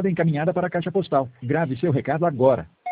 chamada encaminhada para a caixa postal. Grave seu recado agora.